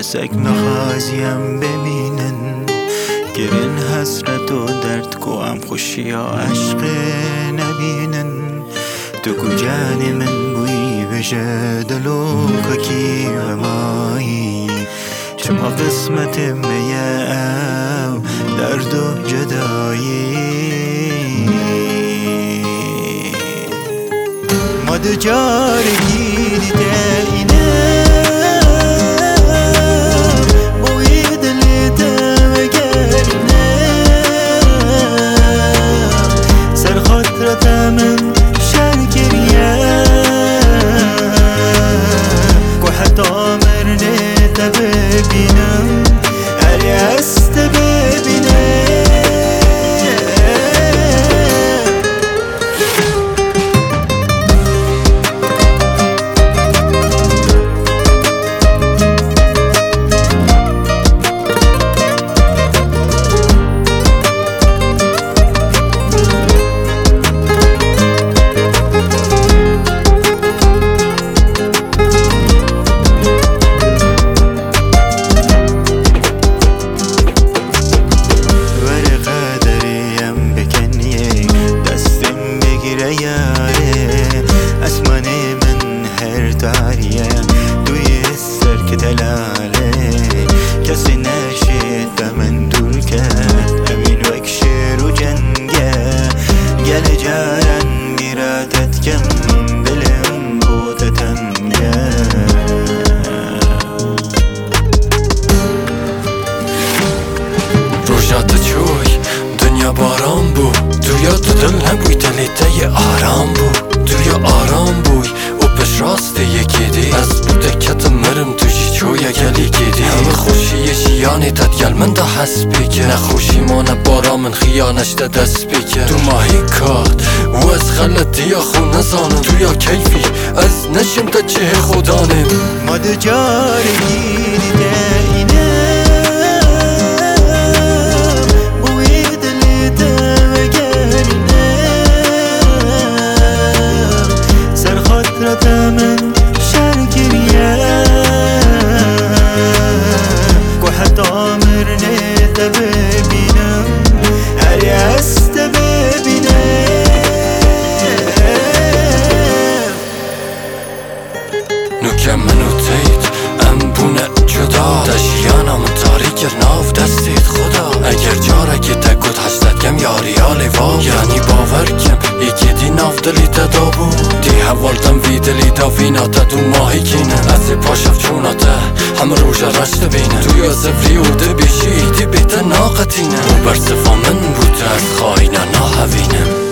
سگ مخازیم ببینن گرین حسرت و درد کو ام خوشی و عشق نبینن تو کجانی من بوی بشه دلو کی و مایی شما قسمت میه او درد و جدایی ما دو جارگی دیده اینه بوی دلیده مگرینه سر خاطرت من شرگریه کو حتی مرنه تا ببینم هری هست ببینه اسمانه من هر تاریه دوی سر که دلاله کسی نشید به من دور کرد امین وک شیر و جنگه گل جارن بیراتت کم دلم بودتنگه روشات چوی دنیا باران بود تویا تو دل نبوی دلیته آرام بود تویا آرام بوی و پش راست یکی دی از بوده کت مرم توشی چویا گلی گیدی همه خوشی شیانی تد گل من دا حس بیگه نخوشی ما نبارا من خیانش دا دست بیگه تو ماهی کات و از غلطی خو نزانم تویا کیفی از نشم تا چه خودانم ما دو جارگی دیده اینه من شرگریه کو حتی مرنه تا ببینم هری هست ببینه نوکه منو تید ام بونه جدا دشیانم تاریک ناف دستید خدا اگر جارکی تکود هشتد کم یاری آلی واب یعنی باور کم یکی دی ناف دلی تدا بود دی حوالتم وی دلی تا وینا تا دو ماهی کینه از پاشف چوناته هم روش رشت بینه توی زفری و دبیشی دی بیت ناقتینه و برصفا من بود از خواهینا ناهوینه